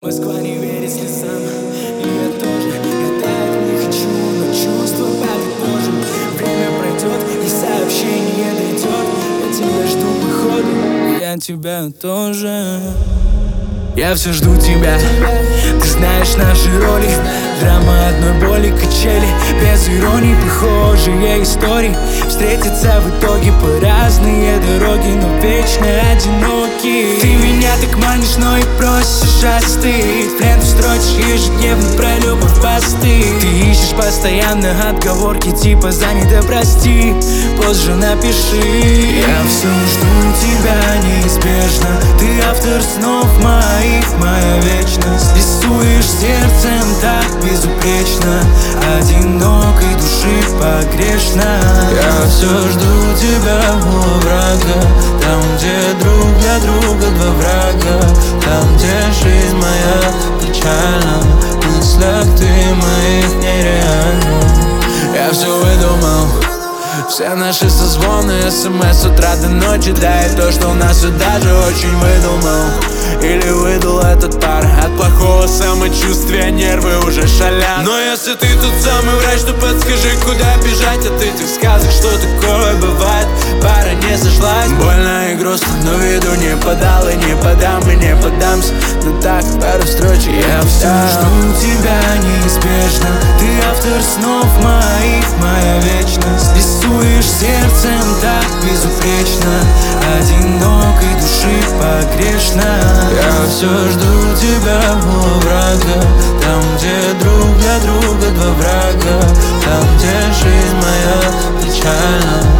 Москва не верит слезам, и я тоже. Я так не хочу, но чувства болят тоже. Время пройдет, и сообщение дойдет. Я тебя жду походу, я тебя тоже. Я все жду тебя, ты знаешь наши роли. Драма одной боли, качели, без иронии похожие истории. Встретиться в итоге по разные дороги, но вечно одиноки. Ты меня так манишь, но и просишь остыть. В ленту строчишь ежедневно про любовь посты. Ты ищешь постоянно отговорки типа занято, прости, позже напиши. Я все жду тебя неизбежно. Ты автор снов моих, моя вечность. Рисуешь сердцем так безупречно, одинокой души погрешно. Я все жду тебя у врага, там, где друг для друга два врага, там, где жизнь моя печальна, в мыслях ты моих нереальна. Я все выдумал, все наши созвоны, смс с утра до ночи. Да и то, что у нас все даже очень выдумал. Или выдал этот пар от плохого самочувствия, нервы уже шалят. Но если ты тот самый врач, то подскажи, куда бежать от этих сказок, что такое бывает. Пара не сошлась, больно и грустно, но виду не подал и не подам, и не подамся. Но так, пару строчек я все жду тебя неизбежно. Ты автор снов моих, моя вечность. Рисуешь сердцем так безупречно, одинокой души погрешно. Я все жду тебя у врага, там, где друг для друга два врага, там, где жизнь моя печальна,